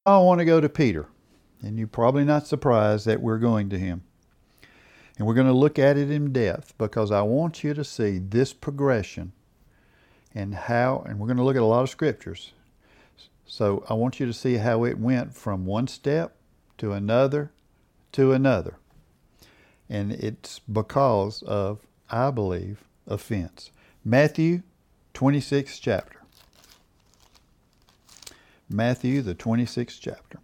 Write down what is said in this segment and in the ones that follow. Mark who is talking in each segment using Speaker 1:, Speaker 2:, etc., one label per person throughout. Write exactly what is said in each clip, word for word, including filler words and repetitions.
Speaker 1: I want to go to Peter, and you're probably not surprised that we're going to him. And we're going to look at it in depth because I want you to see this progression and how, and we're going to look at a lot of scriptures. So I want you to see how it went from one step to another to another. And it's because of, I believe, offense. Matthew twenty-sixth chapter. Matthew, the twenty-sixth chapter.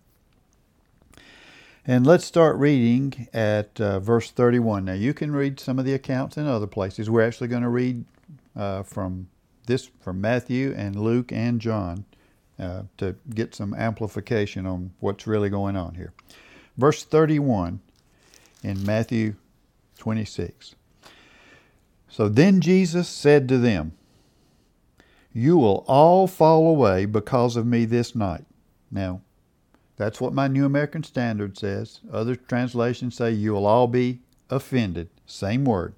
Speaker 1: And let's start reading at uh, verse thirty-one. Now you can read some of the accounts in other places. We're actually going to read uh, from this, from Matthew and Luke and John uh, to get some amplification on what's really going on here. Verse thirty-one in Matthew twenty-six. So then Jesus said to them, "You will all fall away because of me this night." Now, that's what my New American Standard says. Other translations say you will all be offended. Same word.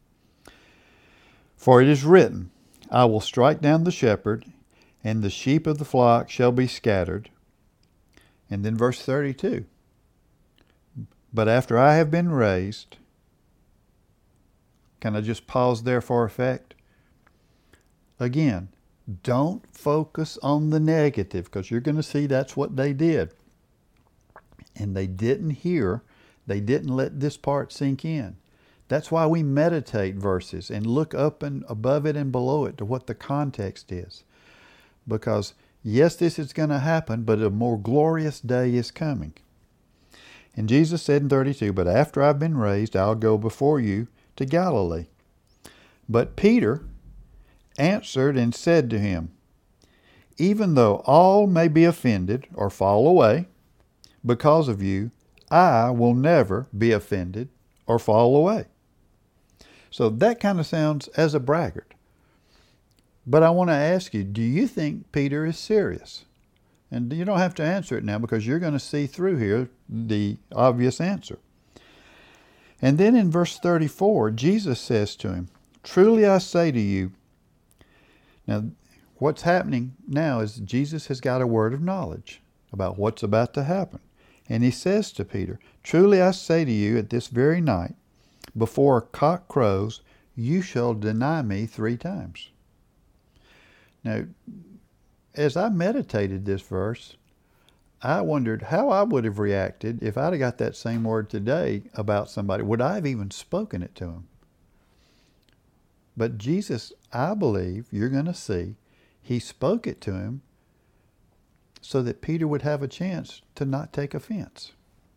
Speaker 1: "For it is written, I will strike down the shepherd, and the sheep of the flock shall be scattered." And then verse thirty-two. "But after I have been raised," can I just pause there for effect? Again, don't focus on the negative, because you're going to see that's what they did. And they didn't hear, they didn't let this part sink in. That's why we meditate verses and look up and above it and below it to what the context is. Because yes, this is going to happen, but a more glorious day is coming. And Jesus said in thirty-two, "But after I've been raised, I'll go before you to Galilee." But Peter answered and said to him, "Even though all may be offended or fall away because of you, I will never be offended or fall away." So that kind of sounds as a braggart. But I want to ask you, do you think Peter is serious? And you don't have to answer it now because you're going to see through here the obvious answer. And then in verse thirty-four, Jesus says to him, "Truly I say to you," now what's happening now is Jesus has got a word of knowledge about what's about to happen. And he says to Peter, "Truly I say to you, at this very night, before a cock crows, you shall deny me three times." Now, as I meditated this verse, I wondered how I would have reacted if I'd have got that same word today about somebody. Would I have even spoken it to him? But Jesus, I believe, you're going to see, he spoke it to him so that Peter would have a chance to not take offense.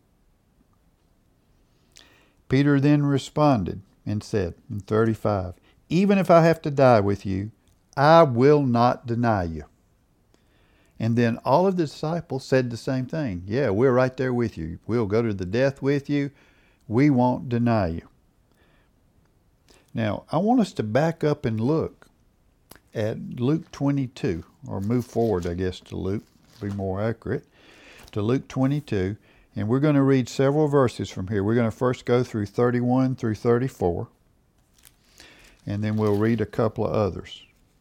Speaker 1: Peter then responded and said in thirty-five, "Even if I have to die with you, I will not deny you." And then all of the disciples said the same thing. "Yeah, we're right there with you. We'll go to the death with you. We won't deny you." Now, I want us to back up and look at Luke twenty-two, or move forward, I guess, to Luke, be more accurate, to Luke twenty-two. And we're going to read several verses from here. We're going to first go through thirty-one through thirty-four, and then we'll read a couple of others.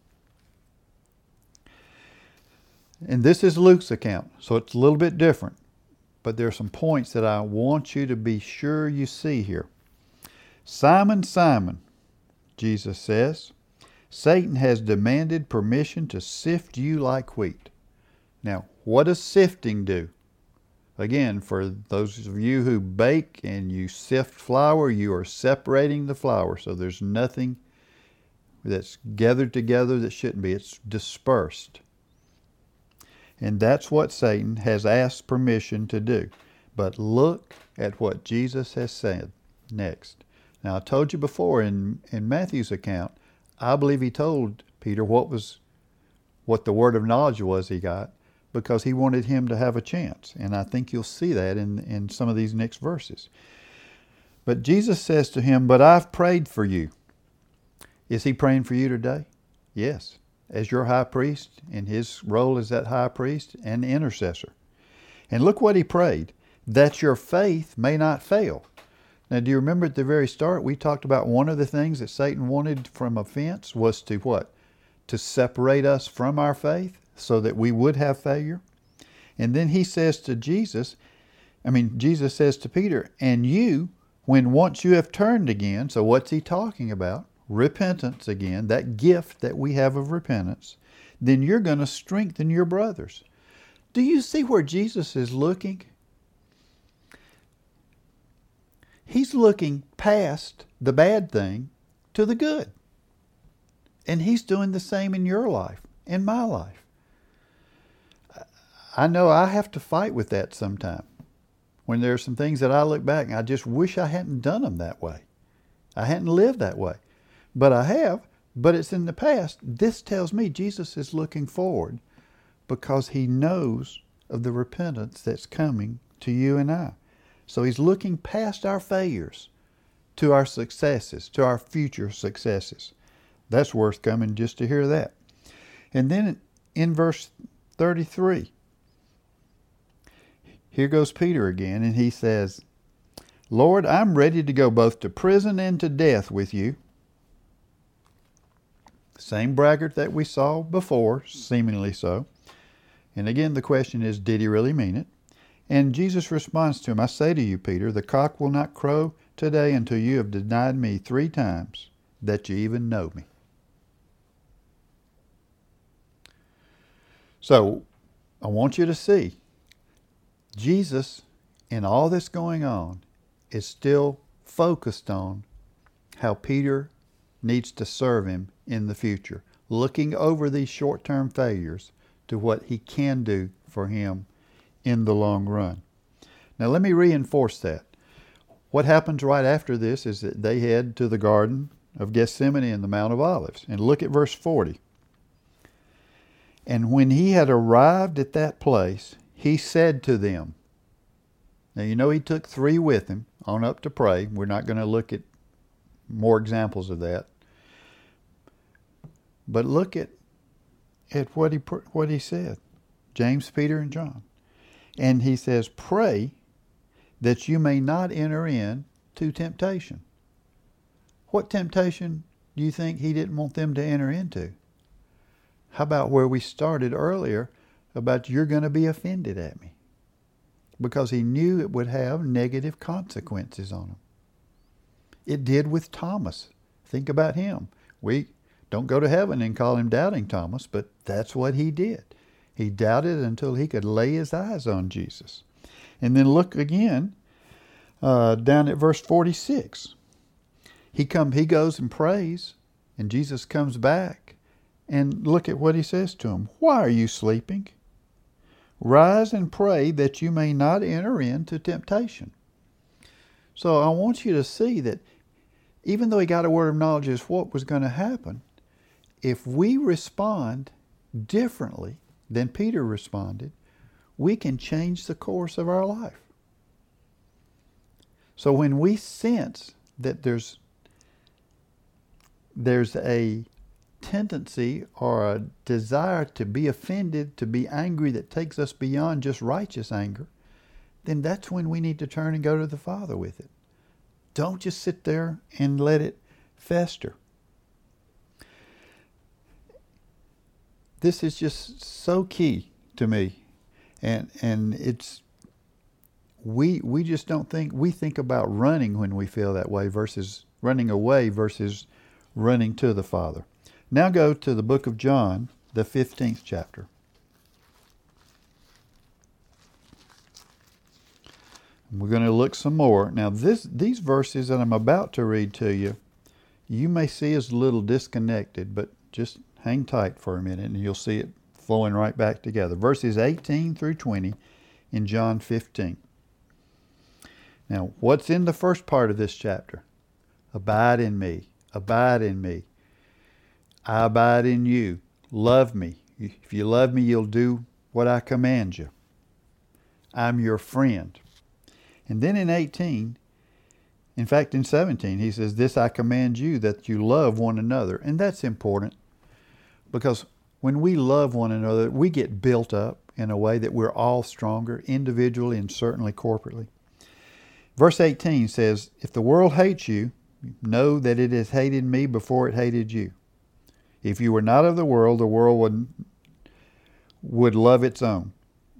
Speaker 1: And this is Luke's account, so it's a little bit different. But there are some points that I want you to be sure you see here. "Simon, Simon," Jesus says, "Satan has demanded permission to sift you like wheat." Now, what does sifting do? Again, for those of you who bake and you sift flour, you are separating the flour. So there's nothing that's gathered together that shouldn't be. It's dispersed. And that's what Satan has asked permission to do. But look at what Jesus has said next. Now, I told you before in, in Matthew's account, I believe he told Peter what was what the word of knowledge was he got, because he wanted him to have a chance. And I think you'll see that in, in some of these next verses. But Jesus says to him, "But I've prayed for you." Is he praying for you today? Yes. As your high priest, in his role as that high priest and intercessor. And look what he prayed, "that your faith may not fail." Now, do you remember at the very start, we talked about one of the things that Satan wanted from offense was to what? To separate us from our faith so that we would have failure. And then he says to Jesus, I mean, Jesus says to Peter, and you, when once you have turned again, so what's he talking about? Repentance again, that gift that we have of repentance, then you're going to strengthen your brothers. Do you see where Jesus is looking? He's looking past the bad thing to the good. And he's doing the same in your life, in my life. I know I have to fight with that sometimes. When there are some things that I look back and I just wish I hadn't done them that way. I hadn't lived that way. But I have, but it's in the past. This tells me Jesus is looking forward because he knows of the repentance that's coming to you and I. So he's looking past our failures to our successes, to our future successes. That's worth coming just to hear that. And then in verse thirty-three, here goes Peter again, and he says, Lord, I'm ready to go both to prison and to death with you. Same braggart that we saw before, seemingly so. And again, the question is, did he really mean it? And Jesus responds to him, I say to you, Peter, the cock will not crow today until you have denied me three times that you even know me. So, I want you to see, Jesus, in all that's going on, is still focused on how Peter needs to serve him in the future, looking over these short-term failures to what he can do for him in the long run. Now let me reinforce that. What happens right after this is that they head to the Garden of Gethsemane and the Mount of Olives. And look at verse forty. And when he had arrived at that place, he said to them, now you know he took three with him on up to pray. We're not going to look at more examples of that. But look at, at what he what he said. James, Peter, and John. And he says, pray that you may not enter into temptation. What temptation do you think he didn't want them to enter into? How about where we started earlier about you're going to be offended at me? Because he knew it would have negative consequences on him. It did with Thomas. Think about him. We don't go to heaven and call him Doubting Thomas, but that's what he did. He doubted until he could lay his eyes on Jesus. And then look again uh, down at verse forty-six. He come, he goes and prays, and Jesus comes back, and look at what he says to him. Why are you sleeping? Rise and pray that you may not enter into temptation. So I want you to see that even though he got a word of knowledge as what was going to happen, if we respond differently than Peter responded, we can change the course of our life. So when we sense that there's there's a tendency or a desire to be offended, to be angry that takes us beyond just righteous anger, then that's when we need to turn and go to the Father with it. Don't just sit there and let it fester. This is just so key to me. And and it's we we just don't think we think about running when we feel that way versus running away versus running to the Father. Now go to the book of John, the fifteenth chapter. We're going to look some more. Now this these verses that I'm about to read to you, you may see as a little disconnected, but just hang tight for a minute and you'll see it flowing right back together. Verses eighteen through twenty in John fifteen. Now, what's in the first part of this chapter? Abide in me. Abide in me. I abide in you. Love me. If you love me, you'll do what I command you. I'm your friend. And then in eighteen, in fact in seventeen, he says, this I command you, that you love one another. And that's important because when we love one another, we get built up in a way that we're all stronger, individually and certainly corporately. Verse eighteen says, if the world hates you, know that it has hated me before it hated you. If you were not of the world, the world would, would love its own.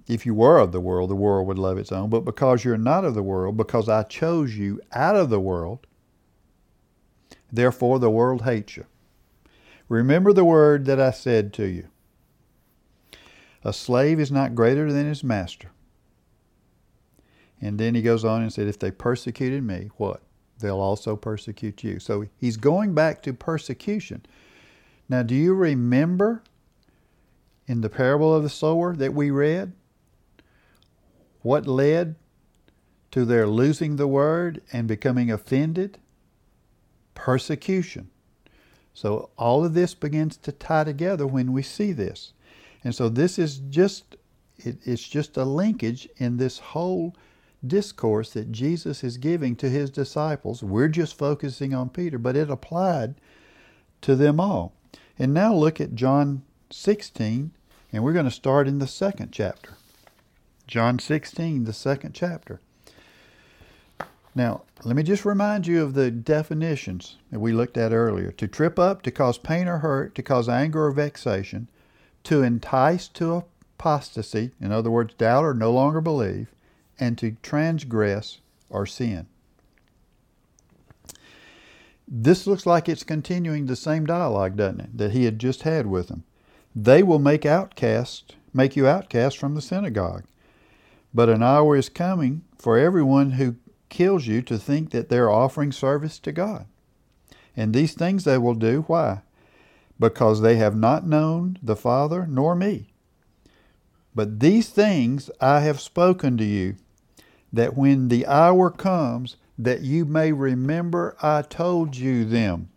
Speaker 1: If you were of the world, the world would love its own. But because you're not of the world, because I chose you out of the world, therefore the world hates you. Remember the word that I said to you. A slave is not greater than his master. And then he goes on and said, if they persecuted me, what? They'll also persecute you. So he's going back to persecution. Now, do you remember in the parable of the sower that we read, what led to their losing the word and becoming offended? Persecution. So all of this begins to tie together when we see this. And so this is just, it, it's just a linkage in this whole discourse that Jesus is giving to his disciples. We're just focusing on Peter, but it applied to them all. And now look at John sixteen, and we're going to start in the second chapter. John sixteen, the second chapter. Now, let me just remind you of the definitions that we looked at earlier. To trip up, to cause pain or hurt, to cause anger or vexation, to entice to apostasy, in other words, doubt or no longer believe, and to transgress or sin. This looks like it's continuing the same dialogue, doesn't it, that he had just had with them. They will make outcast, make you outcast from the synagogue. But an hour is coming for everyone who kills you to think that they're offering service to God. And these things they will do. Why? Because they have not known the Father nor me. But these things I have spoken to you, that when the hour comes, that you may remember I told you them.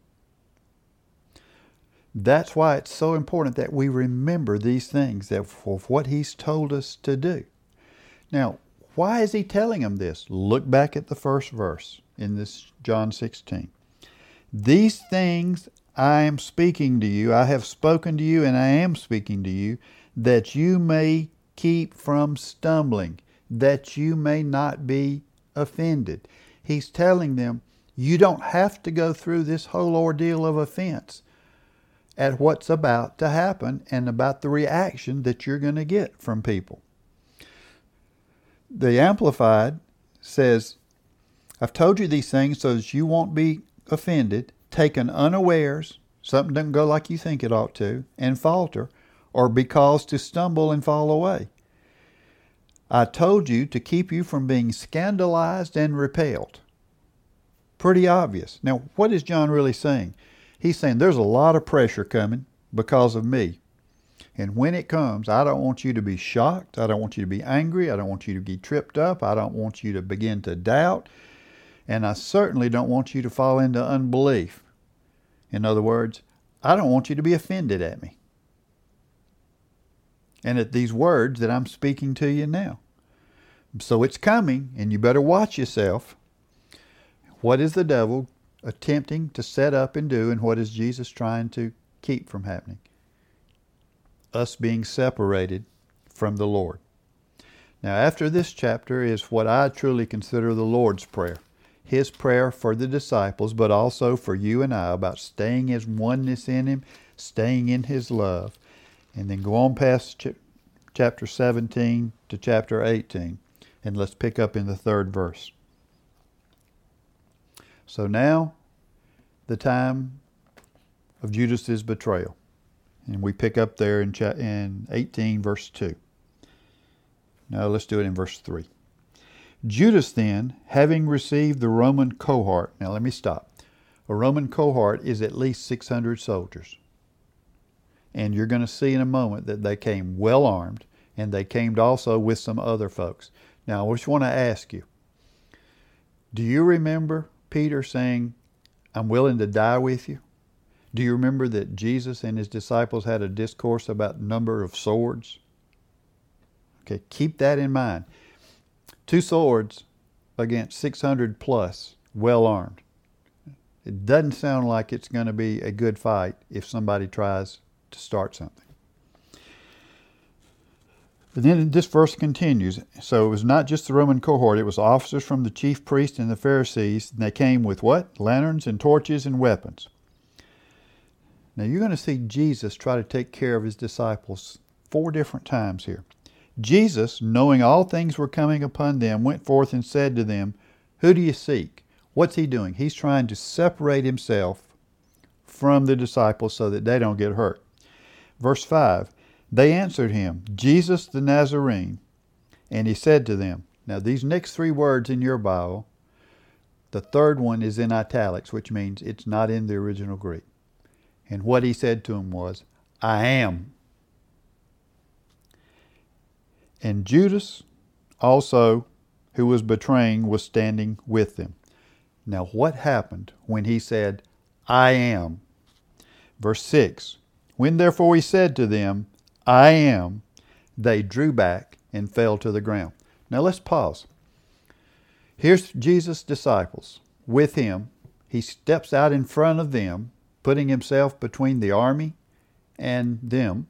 Speaker 1: That's why it's so important that we remember these things, that for what he's told us to do. Now, why is he telling them this? Look back at the first verse in this John sixteen. These things I am speaking to you, I have spoken to you, and I am speaking to you, that you may keep from stumbling, that you may not be offended. He's telling them, you don't have to go through this whole ordeal of offense at what's about to happen and about the reaction that you're going to get from people. The Amplified says, I've told you these things so that you won't be offended, taken unawares, something doesn't go like you think it ought to, and falter, or be caused to stumble and fall away. I told you to keep you from being scandalized and repelled. Pretty obvious. Now, what is John really saying? He's saying there's a lot of pressure coming because of me. And when it comes, I don't want you to be shocked. I don't want you to be angry. I don't want you to be tripped up. I don't want you to begin to doubt. And I certainly don't want you to fall into unbelief. In other words, I don't want you to be offended at me and at these words that I'm speaking to you now. So it's coming, and you better watch yourself. What is the devil attempting to set up and do, and what is Jesus trying to keep from happening? Us being separated from the Lord. Now, after this chapter is what I truly consider the Lord's Prayer. His prayer for the disciples, but also for you and I, about staying as oneness in Him, staying in His love. And then go on past ch- chapter seventeen to chapter eighteen. And let's pick up in the third verse. So now, the time of Judas's betrayal. And we pick up there in, cha- in eighteen, verse two. Now let's do it in verse three. Judas then, having received the Roman cohort. Now let me stop. A Roman cohort is at least six hundred soldiers. And you're going to see in a moment that they came well armed, and they came also with some other folks. Now, I just want to ask you, do you remember Peter saying, I'm willing to die with you? Do you remember that Jesus and his disciples had a discourse about number of swords? Okay, keep that in mind. Two swords against six hundred plus, well armed. It doesn't sound like it's going to be a good fight if somebody tries to start something. But then this verse continues. So it was not just the Roman cohort, it was officers from the chief priests and the Pharisees, and they came with what? Lanterns and torches and weapons. Now you're going to see Jesus try to take care of his disciples four different times here. Jesus, knowing all things were coming upon them, went forth and said to them, Who do you seek? What's he doing? He's trying to separate himself from the disciples so that they don't get hurt. Verse five, they answered him, Jesus the Nazarene. And he said to them, now these next three words in your Bible, the third one is in italics, which means it's not in the original Greek. And what he said to them was, I am. And Judas also, who was betraying, was standing with them. Now what happened when he said, I am? Verse six, when therefore he said to them, I am, they drew back and fell to the ground. Now let's pause. Here's Jesus' disciples with him. He steps out in front of them, putting himself between the army and them.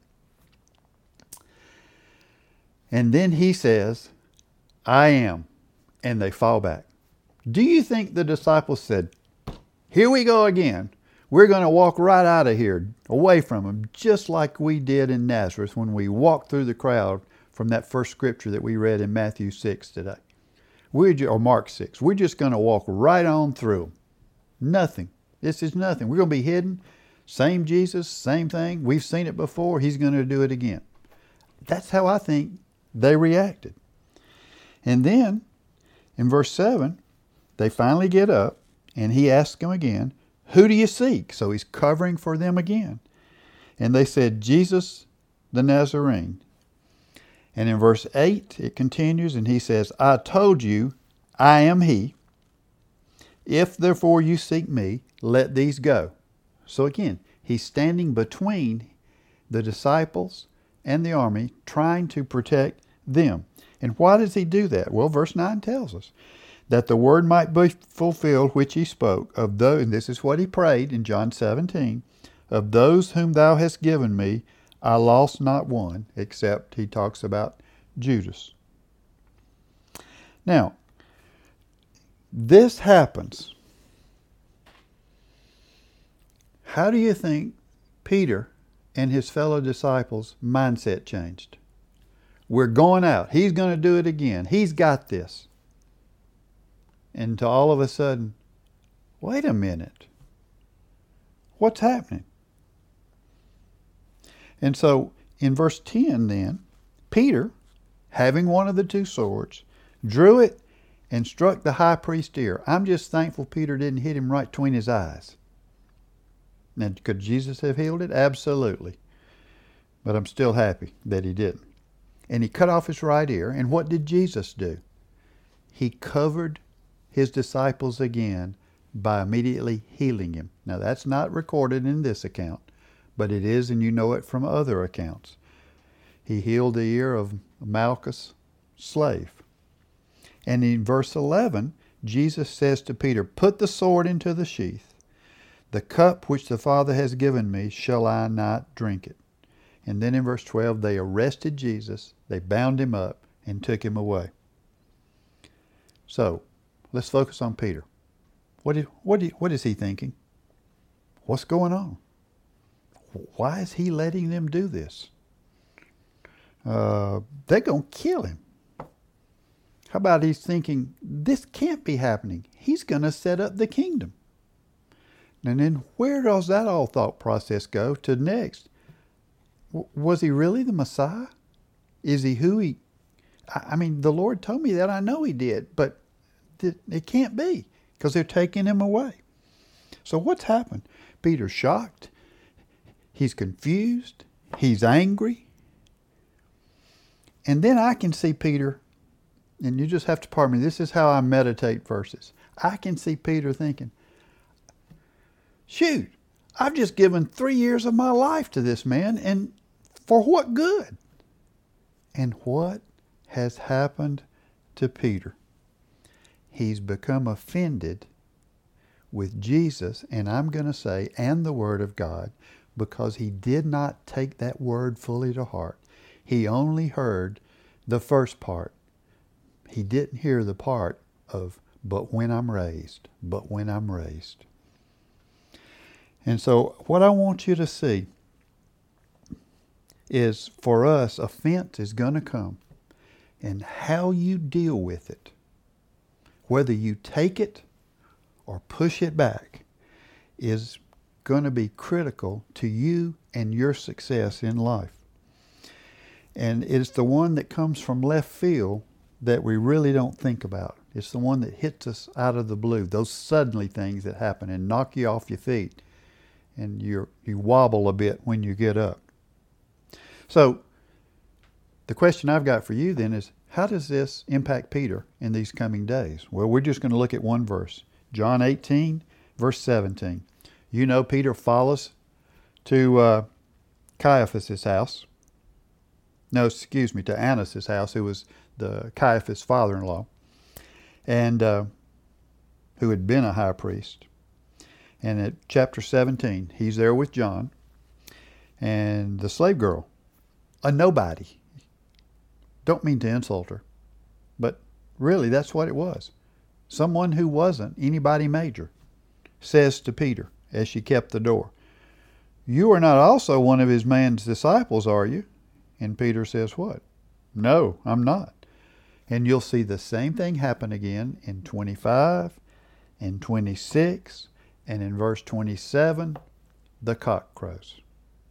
Speaker 1: And then he says, I am. And they fall back. Do you think the disciples said, here we go again. We're going to walk right out of here, away from him, just like we did in Nazareth when we walked through the crowd from that first scripture that we read in Matthew six today. We're ju- or Mark six. We're just going to walk right on through them. Nothing. This is nothing. We're going to be hidden. Same Jesus, same thing. We've seen it before. He's going to do it again. That's how I think they reacted. And then, in verse seven, they finally get up, and he asks them again, who do you seek? So he's covering for them again. And they said, Jesus the Nazarene. And in verse eight, it continues, and he says, I told you, I am he. If therefore you seek me, let these go. So again, he's standing between the disciples and the army, trying to protect them. And why does he do that? Well, verse nine tells us that the word might be fulfilled which he spoke of those, and this is what he prayed in John seventeen, of those whom thou hast given me, I lost not one, except he talks about Judas. Now, this happens. How do you think Peter and his fellow disciples' mindset changed? We're going out. He's going to do it again. He's got this. And to all of a sudden, wait a minute. What's happening? And so in verse ten then, Peter, having one of the two swords, drew it and struck the high priest's ear. I'm just thankful Peter didn't hit him right between his eyes. Now, could Jesus have healed it? Absolutely. But I'm still happy that he didn't. And he cut off his right ear. And what did Jesus do? He covered his disciples again by immediately healing him. Now, that's not recorded in this account, but it is, and you know it from other accounts. He healed the ear of Malchus' slave. And in verse eleven, Jesus says to Peter, put the sword into the sheath. The cup which the Father has given me, shall I not drink it? And then in verse twelve, they arrested Jesus, they bound him up, and took him away. So, let's focus on Peter. What is, what, is, what is he thinking? What's going on? Why is he letting them do this? Uh, they're going to kill him. How about he's thinking, this can't be happening. He's going to set up the kingdom. And then where does that all thought process go to next? W- was he really the Messiah? Is he who he... I, I mean, the Lord told me that. I know he did. But th- it can't be because they're taking him away. So what's happened? Peter's shocked. He's confused. He's angry. And then I can see Peter, and you just have to pardon me, this is how I meditate verses. I can see Peter thinking, shoot, I've just given three years of my life to this man, and for what good? And what has happened to Peter? He's become offended with Jesus, and I'm going to say, and the Word of God, because he did not take that word fully to heart. He only heard the first part. He didn't hear the part of, but when I'm raised, but when I'm raised. And so what I want you to see is, for us, offense is going to come. And how you deal with it, whether you take it or push it back, is going to be critical to you and your success in life. And it's the one that comes from left field that we really don't think about. It's the one that hits us out of the blue, those suddenly things that happen and knock you off your feet, and you you wobble a bit when you get up. So the question I've got for you then is, how does this impact Peter in these coming days? Well, we're just going to look at one verse. John eighteen, verse seventeen. You know, Peter follows to uh, Caiaphas' house. No, excuse me, to Annas' house, who was the Caiaphas' father-in-law, and uh, who had been a high priest. And at chapter seventeen, he's there with John and the slave girl, a nobody. Don't mean to insult her, but really that's what it was. Someone who wasn't anybody major says to Peter as she kept the door, "You are not also one of his man's disciples, are you?" And Peter says what? "No, I'm not." And you'll see the same thing happen again in twenty-five and twenty-six, and in verse twenty-seven, the cock crows.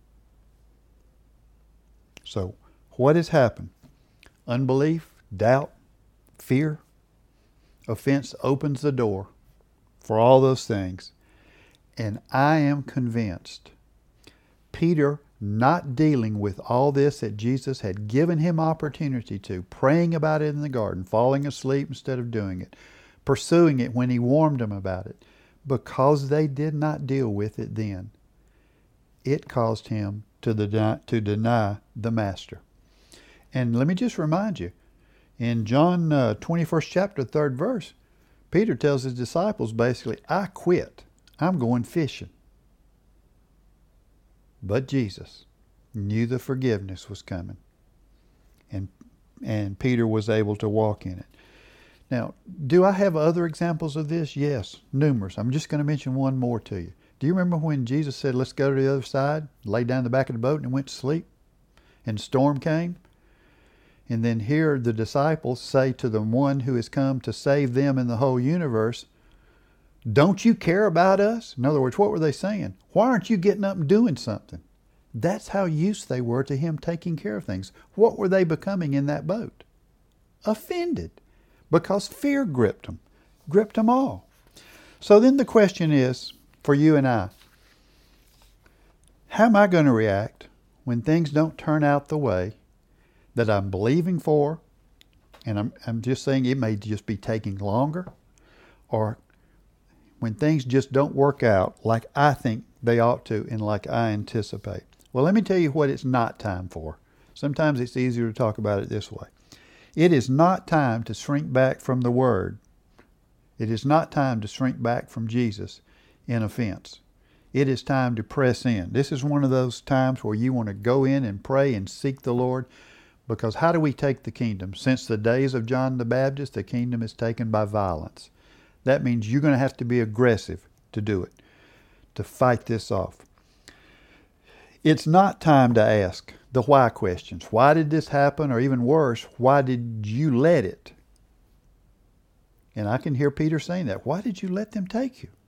Speaker 1: So what has happened? Unbelief, doubt, fear. Offense opens the door for all those things. And I am convinced Peter, not dealing with all this that Jesus had given him opportunity to, praying about it in the garden, falling asleep instead of doing it, pursuing it when he warned them about it, because they did not deal with it then, it caused him to deny, to deny the Master. And let me just remind you, in John uh, twenty-first chapter, third verse, Peter tells his disciples basically, "I quit. I'm going fishing." But Jesus knew the forgiveness was coming, and and Peter was able to walk in it. Now, do I have other examples of this? Yes, numerous. I'm just going to mention one more to you. Do you remember when Jesus said, "Let's go to the other side," laid down in the back of the boat and went to sleep, and storm came? And then here the disciples say to the one who has come to save them in the whole universe, "Don't you care about us?" In other words, what were they saying? Why aren't you getting up and doing something? That's how used they were to him taking care of things. What were they becoming in that boat? Offended, because fear gripped them, gripped them all. So then the question is for you and I, how am I going to react when things don't turn out the way that I'm believing for? And I'm, I'm just saying it may just be taking longer, or when things just don't work out like I think they ought to and like I anticipate. Well, let me tell you what it's not time for. Sometimes it's easier to talk about it this way. It is not time to shrink back from the Word. It is not time to shrink back from Jesus in offense. It is time to press in. This is one of those times where you want to go in and pray and seek the Lord, because how do we take the kingdom? Since the days of John the Baptist, the kingdom is taken by violence. That means you're going to have to be aggressive to do it, to fight this off. It's not time to ask the why questions. Why did this happen? Or even worse, why did you let it? And I can hear Peter saying that. Why did you let them take you?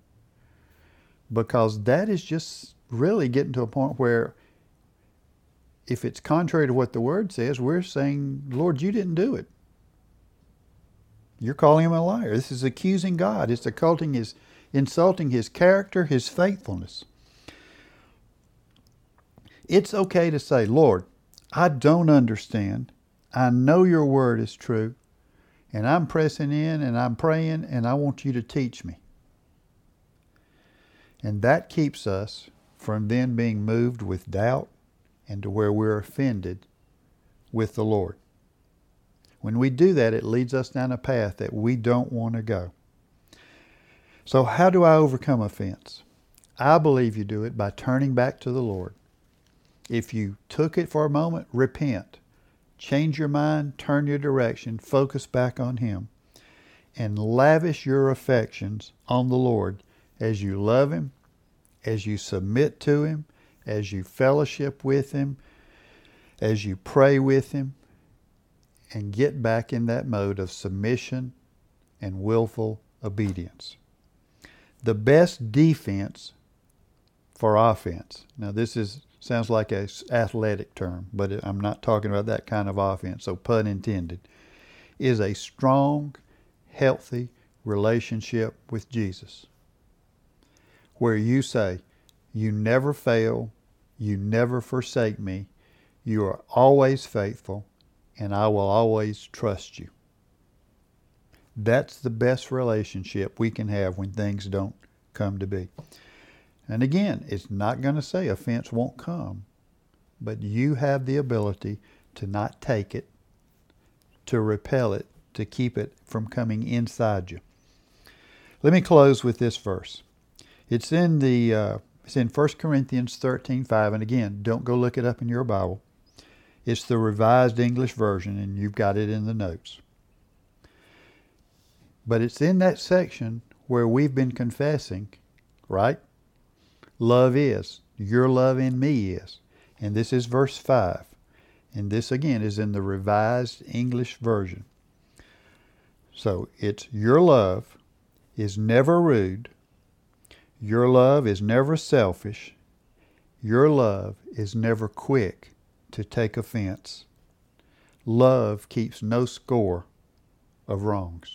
Speaker 1: Because that is just really getting to a point where if it's contrary to what the Word says, we're saying, "Lord, you didn't do it." You're calling him a liar. This is accusing God. It's occulting his, insulting his character, his faithfulness. It's okay to say, "Lord, I don't understand. I know your word is true, and I'm pressing in and I'm praying and I want you to teach me." And that keeps us from then being moved with doubt and to where we're offended with the Lord. When we do that, it leads us down a path that we don't want to go. So how do I overcome offense? I believe you do it by turning back to the Lord. If you took it for a moment, repent. Change your mind, turn your direction, focus back on Him, and lavish your affections on the Lord as you love Him, as you submit to Him, as you fellowship with Him, as you pray with Him, and get back in that mode of submission and willful obedience. The best defense for offense. Now this is sounds like a athletic term, but I'm not talking about that kind of offense, so pun intended, is a strong, healthy relationship with Jesus, where you say, you never fail, you never forsake me, you are always faithful, and I will always trust you. That's the best relationship we can have when things don't come to be. And again, it's not going to say offense won't come, but you have the ability to not take it, to repel it, to keep it from coming inside you. Let me close with this verse. It's in the uh, it's in First Corinthians thirteen five, and again, don't go look it up in your Bible. It's the Revised English Version, and you've got it in the notes. But it's in that section where we've been confessing, right? Love is. Your love in me is. And this is verse five. And this again is in the Revised English Version. So it's your love is never rude. Your love is never selfish. Your love is never quick to take offense. Love keeps no score of wrongs.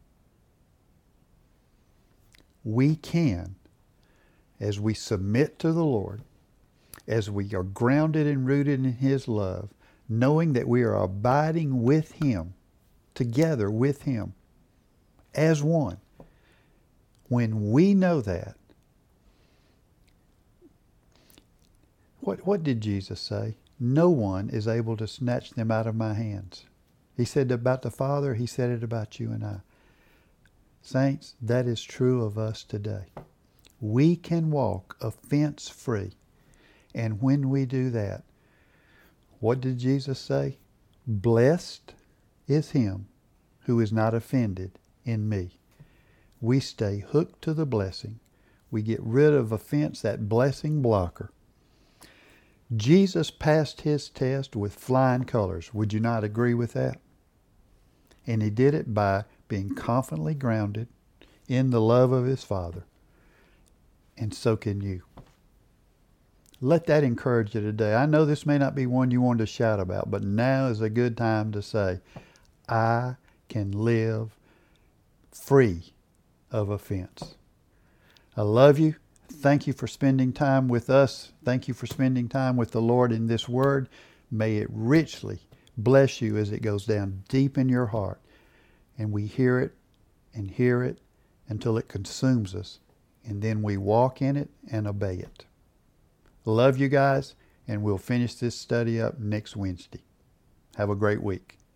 Speaker 1: We can, as we submit to the Lord, as we are grounded and rooted in His love, knowing that we are abiding with Him, together with Him, as one. When we know that, what, what did Jesus say? No one is able to snatch them out of my hands. He said about the Father, He said it about you and I. Saints, that is true of us today. We can walk offense-free. And when we do that, what did Jesus say? Blessed is him who is not offended in me. We stay hooked to the blessing. We get rid of offense, that blessing blocker. Jesus passed his test with flying colors. Would you not agree with that? And he did it by being confidently grounded in the love of his Father. And so can you. Let that encourage you today. I know this may not be one you want to shout about, but now is a good time to say, I can live free of offense. I love you. Thank you for spending time with us. Thank you for spending time with the Lord in this word. May it richly bless you as it goes down deep in your heart. And we hear it and hear it until it consumes us. And then we walk in it and obey it. Love you guys, and we'll finish this study up next Wednesday. Have a great week.